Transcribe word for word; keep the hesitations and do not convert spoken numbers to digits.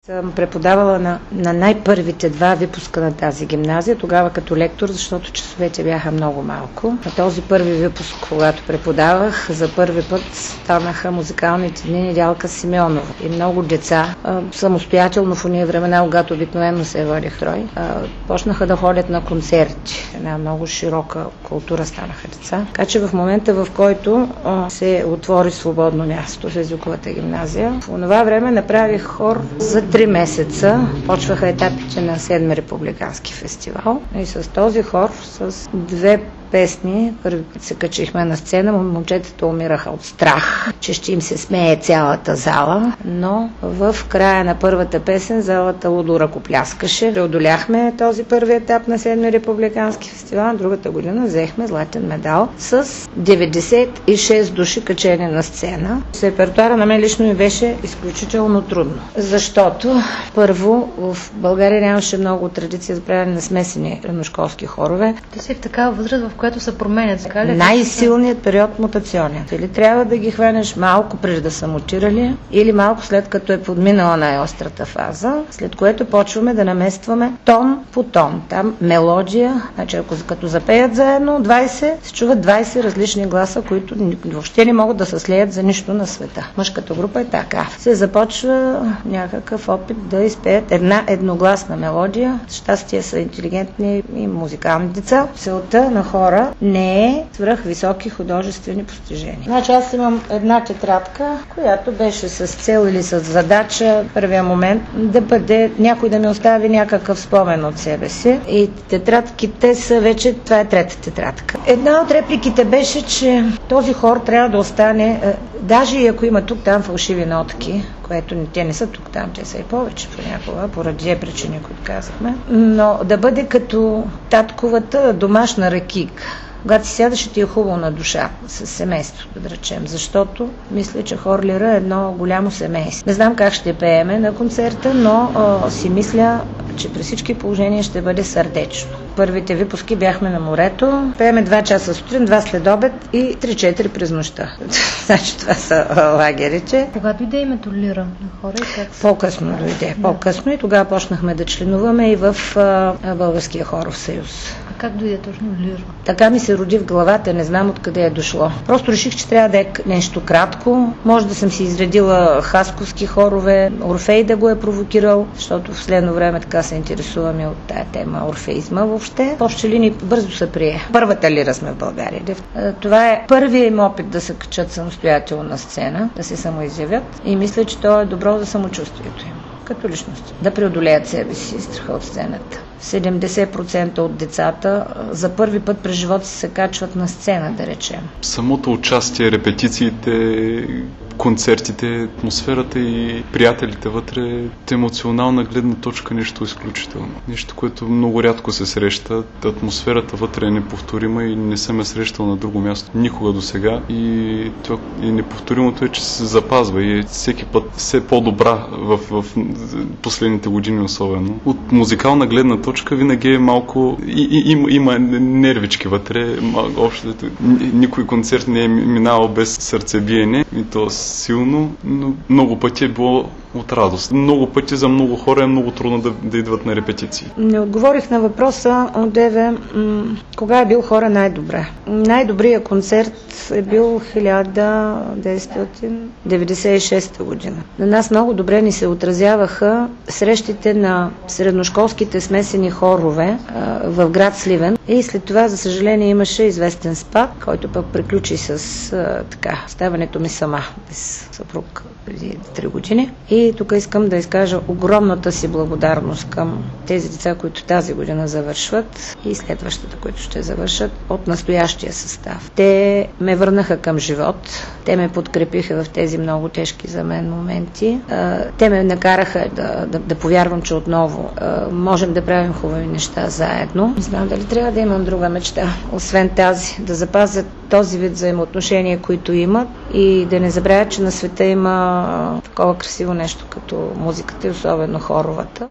Съм преподавала на, на най-първите два випуска на тази гимназия, тогава като лектор, защото часовете бяха много малко. На този първи випуск, когато преподавах, за първи път станаха музикалните дни Недялка Симеонова. И много деца, а, самостоятелно в уния времена, когато обикновено се водих строй, а, почнаха да ходят на концерти. Една много широка култура станаха деца. Така че в момента, в който а, се отвори свободно място в езиковата гимназия, в това време направих хор за три месеца. Почваха етапите на седми републикански фестивал. И с този хор, с две песни, първи път се качихме на сцена, момчетата умираха от страх, че ще им се смее цялата зала, но в края на първата песен залата лудо ръкопляскаше. Преодоляхме този първи етап на седми републикански фестивал. Другата година взехме златен медал с деветдесет и шест души качени на сцена. С репертуара на мен лично ми беше изключително трудно, защото първо в България нямаше много традиция за правене на смесени раношколски хорове. Те са в такава възраст, в която се променят, така ли? Най-силният период мутационен. Или трябва да ги хванеш малко преди да са мутирали, или малко след като е подминала най-острата фаза, след което почваме да наместваме тон по тон. Там мелодия, значи ако като запеят заедно двайсет, се чуват двайсет различни гласа, които въобще не могат да се слеят за нищо на света. Мъжката група е така. Се започва някакъв опит да изпеят една едногласна мелодия. Щастие са интелигентни и музикални деца. Целта на хора не е свръх високи художествени постижения. Значи аз имам една тетрадка, която беше с цел или с задача първия момент да бъде някой да ми остави някакъв спомен от себе си. И тетрадките са вече, това е трета тетрадка. Една от репликите беше, че този хор трябва да остане, даже и ако има тук-там фалшиви нотки, което те не са тук-там, те са и повече понякога, поради две причини, които казахме, но да бъде като татковата домашна ракийка. Когато си сядаш, ти е хубаво на душа с семейството, да речем, защото мисля, че хор Лира е едно голямо семейство. Не знам как ще пееме на концерта, но а, си мисля, че при всички положения ще бъде сърдечно. Първите випуски бяхме на морето, пееме два часа сутрин, два след обед и три-четири през нощта. Значи това са лагерите. Кога дойде името Лира на хора и как? По-късно дойде, по-късно и тогава почнахме да членуваме и в а, Българския хоров съюз. А как дойде точно Лира? Така ми се роди в главата, не знам откъде е дошло. Просто реших, че трябва да е нещо кратко. Може да съм си изредила хасковски хорове, Орфей да го е провокирал, защото в следно време така се интересуваме от тая тема орфеизма въобще. В общи линии бързо се прие. Първата Лира сме в България. Това е първият им опит да се качат самостоятелно на сцена, да се самоизявят и мисля, че то е добро за самочувствието им като личност. Да преодолеят себе си и страха от сцената. седемдесет процента от децата за първи път през живота си се качват на сцена, да речем. Самото участие, репетициите, концертите, атмосферата и приятелите вътре, от емоционална гледна точка нещо изключително. Нещо, което много рядко се среща. Атмосферата вътре е неповторима и не съм я срещал на друго място никога до сега. И, това, и неповторимото е, че се запазва и е всеки път все по-добра в, в последните години особено. От музикална гледна точка винаги е малко... И, и, има, има нервички вътре. Общо, никой концерт не е минавал без сърцебиене. И то силно, но много пъти е било от радост. Много пъти за много хора е много трудно да, да идват на репетиции. Не отговорих на въпроса от Деве. М- кога е бил хора най-добре? Най-добрият концерт е бил хиляда деветстотин деветдесет и шеста година. На нас много добре ни се отразяваха срещите на средношколските смесени хорове а, в град Сливен. И след това, за съжаление, имаше известен спад, който пък приключи с а, така, ставането ми сама без съпруг преди три години. И тук искам да изкажа огромната си благодарност към тези деца, които тази година завършват и следващата, които ще завършат от настоящия състав. Те ме върнаха към живот, те ме подкрепиха в тези много тежки за мен моменти. Те ме накараха да, да, да повярвам, че отново можем да правим хубави неща заедно. Не знам дали трябва да имам друга мечта, освен тази, да запазят този вид взаимоотношения, които имат и да не забравят, че на света има такова красиво нещо като музиката и особено хоровата.